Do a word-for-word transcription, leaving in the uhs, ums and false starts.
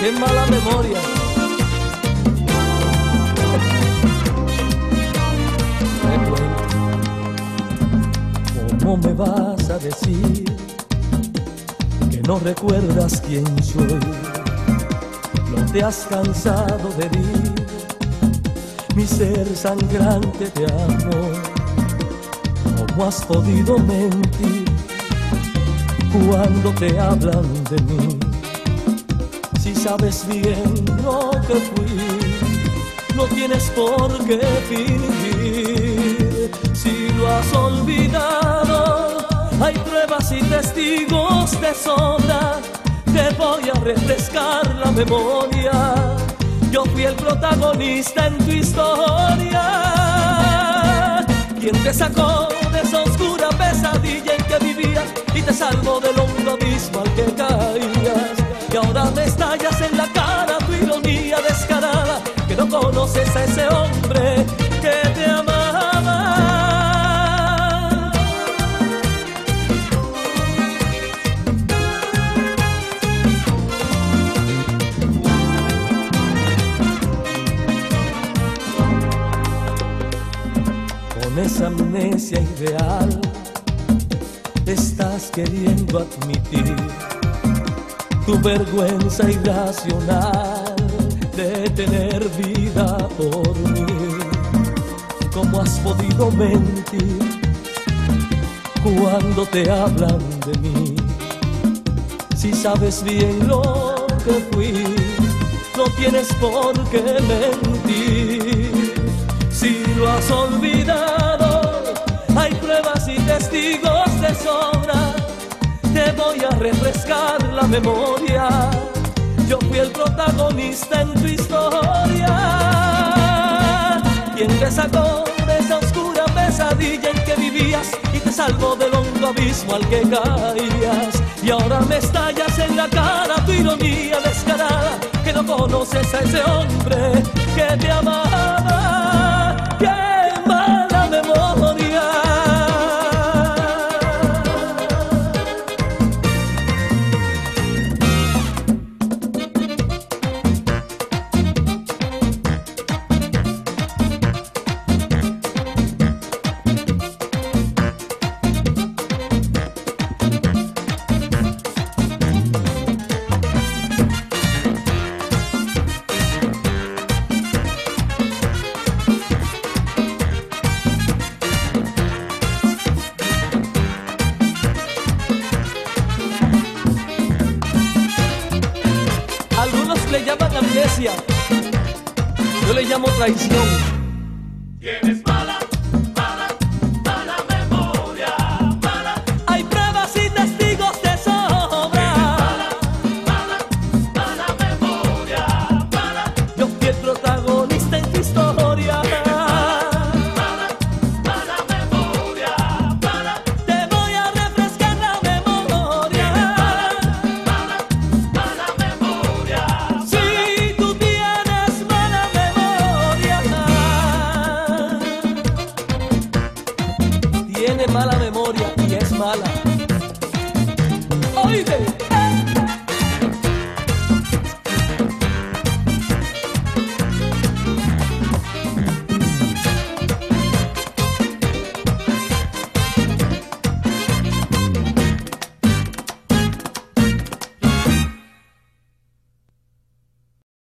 qué mala memoria. ¿Cómo me vas a decir que no recuerdas quién soy? No te has cansado de herir mi ser sangrante de amor. ¿Cómo has podido mentir cuando te hablan de mí? Si sabes bien lo que fui, no tienes por qué fingir. Si lo has olvidado, hay pruebas y testigos de sobra. Te voy a refrescar la memoria. Yo fui el protagonista en tu historia. Quien te sacó de esa oscura pesadilla en que vivías y te salvó del hondo abismo al que caías. Y ahora me estallas en la cara tu ironía descarada, que no conoces a ese hombre que te amaba. Con esa amnesia ideal estás queriendo admitir tu vergüenza irracional de tener vida por mí. ¿Cómo has podido mentir cuando te hablan de mí? Si sabes bien lo que fui, no tienes por qué mentir. Si lo has olvidado, hay pruebas y testigos de sobra. Te voy a refrescar la memoria. Yo fui el protagonista en tu historia. Quien te sacó de esa oscura pesadilla en que vivías y te salvó del hondo abismo al que caías. Y ahora me estallas en la cara tu ironía descarada, que no conoces a ese hombre que te amaba. ¡Qué mala memoria! Algunos le llaman amnesia, yo le llamo traición. Tienes mala, mala, mala memoria, mala. Hay pruebas y testigos de sobra. Mala, mala, mala memoria, mala. Yo fui el protagonista en tu historia. Mala, mala memoria, mala. Te voy a refrescar la memoria. Mala, mala memoria. Si tú tienes mala memoria, tiene mala memoria y es mala. Oíste.